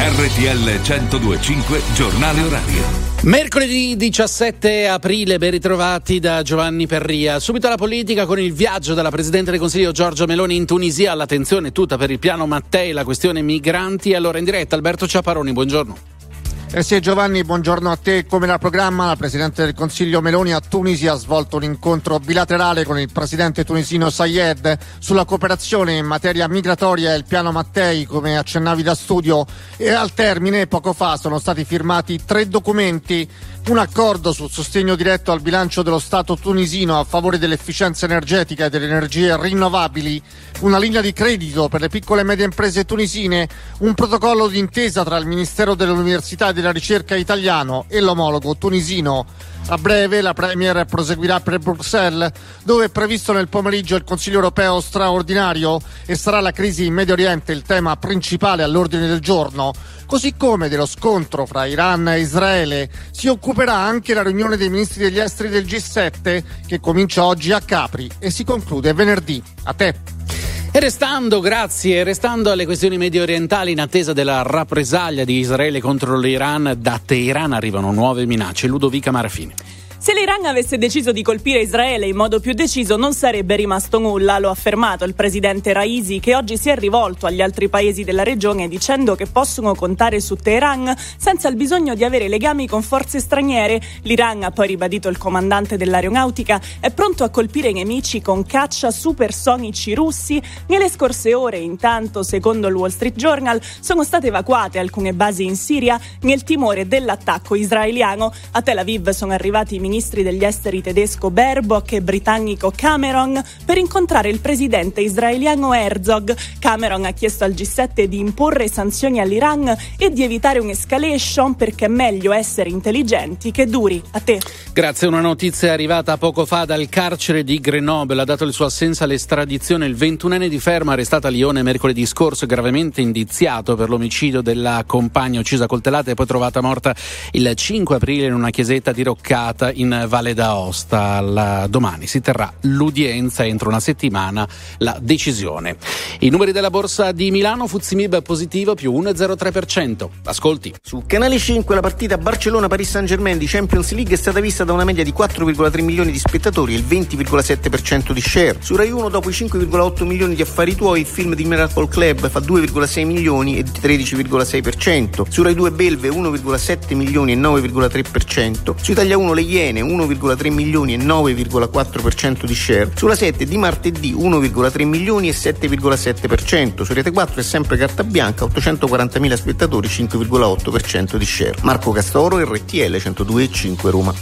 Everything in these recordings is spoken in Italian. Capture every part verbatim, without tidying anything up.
R T L centodue e cinque Giornale Orario. Mercoledì diciassette aprile, ben ritrovati da Giovanni Perria. Subito alla politica con il viaggio della Presidente del Consiglio Giorgia Meloni in Tunisia. L'attenzione tutta per il piano Mattei, la questione migranti. Allora in diretta Alberto Ciaparoni, buongiorno. Eh sì, Giovanni, buongiorno a te. Come da programma, la Presidente del Consiglio Meloni a Tunisi ha svolto un incontro bilaterale con il Presidente tunisino Sayed sulla cooperazione in materia migratoria e il piano Mattei, come accennavi da studio, e al termine poco fa sono stati firmati tre documenti: un accordo sul sostegno diretto al bilancio dello Stato tunisino a favore dell'efficienza energetica e delle energie rinnovabili, una linea di credito per le piccole e medie imprese tunisine, un protocollo d'intesa tra il Ministero dell'Università e della Ricerca italiano e l'omologo tunisino. A breve la Premier proseguirà per Bruxelles, dove è previsto nel pomeriggio il Consiglio europeo straordinario, e sarà la crisi in Medio Oriente il tema principale all'ordine del giorno. Così come dello scontro fra Iran e Israele si occuperà anche la riunione dei ministri degli esteri del G sette, che comincia oggi a Capri e si conclude venerdì. A te. E restando, grazie, restando alle questioni medio orientali, in attesa della rappresaglia di Israele contro l'Iran, da Teheran arrivano nuove minacce. Ludovica Marafini. Se l'Iran avesse deciso di colpire Israele in modo più deciso non sarebbe rimasto nulla, lo ha affermato il presidente Raisi, che oggi si è rivolto agli altri paesi della regione dicendo che possono contare su Teheran senza il bisogno di avere legami con forze straniere. L'Iran, ha poi ribadito il comandante dell'aeronautica, è pronto a colpire i nemici con caccia supersonici russi. Nelle scorse ore, intanto, secondo il Wall Street Journal, sono state evacuate alcune basi in Siria nel timore dell'attacco israeliano. A Tel Aviv sono arrivati i ministri degli esteri tedesco Baerbock e britannico Cameron per incontrare il presidente israeliano Herzog. Cameron ha chiesto al G sette di imporre sanzioni all'Iran e di evitare un'escalation, perché è meglio essere intelligenti che duri. A te. Grazie. Una notizia arrivata poco fa dal carcere di Grenoble. Ha dato il suo assenso all'estradizione il ventunenne di Fermo, arrestato a Lione mercoledì scorso, gravemente indiziato per l'omicidio della compagna uccisa a coltellate e poi trovata morta il cinque aprile in una chiesetta diroccata in Valle d'Aosta. La, domani si terrà l'udienza, entro una settimana la decisione. I numeri della borsa di Milano, Fuzimib positivo più uno virgola zero tre per cento. Ascolti. Su Canale cinque la partita Barcellona-Paris Saint-Germain di Champions League è stata vista da una media di quattro virgola tre milioni di spettatori e il venti virgola sette per cento di share. Su Rai uno, dopo i cinque virgola otto milioni di affari tuoi, il film di Miracle Club fa due virgola sei milioni e tredici virgola sei per cento. Su Rai due Belve uno virgola sette milioni e nove virgola tre per cento. Su Italia uno Le Iene uno virgola tre milioni e nove virgola quattro per cento di share. Sulla sette di martedì uno virgola tre milioni e sette virgola sette per cento. Su Rete quattro è sempre carta bianca, ottocentoquarantamila spettatori, cinque virgola otto per cento di share. Marco Castoro, R T L centodue e cinque Roma.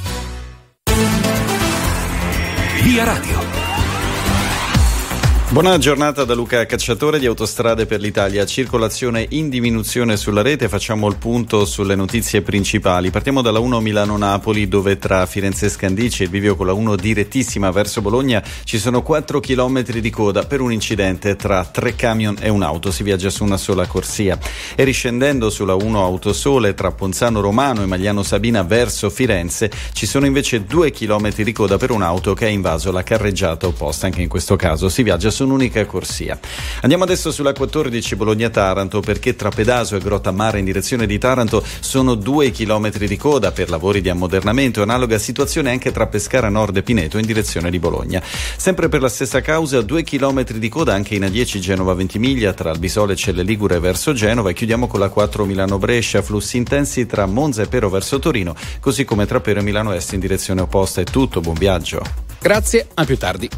Via Radio. Buona giornata da Luca Cacciatore di Autostrade per l'Italia. Circolazione in diminuzione sulla rete. Facciamo il punto sulle notizie principali. Partiamo dalla uno Milano-Napoli, dove tra Firenze e Scandicci e il bivio con la uno direttissima verso Bologna ci sono quattro chilometri di coda per un incidente tra tre camion e un'auto. Si viaggia su una sola corsia. E riscendendo sulla uno Autosole tra Ponzano Romano e Magliano Sabina verso Firenze ci sono invece due chilometri di coda per un'auto che ha invaso la carreggiata opposta. Anche in questo caso si viaggia su un'unica corsia. Andiamo adesso sulla quattordici Bologna-Taranto, perché tra Pedaso e Grottammare in direzione di Taranto sono due chilometri di coda per lavori di ammodernamento. Analoga situazione anche tra Pescara Nord e Pineto in direzione di Bologna. Sempre per la stessa causa due chilometri di coda anche in A dieci Genova Ventimiglia tra Albisole e Celle Ligure verso Genova. E chiudiamo con la quattro Milano-Brescia, flussi intensi tra Monza e Pero verso Torino, così come tra Pero e Milano Est in direzione opposta. È tutto, buon viaggio. Grazie, a più tardi.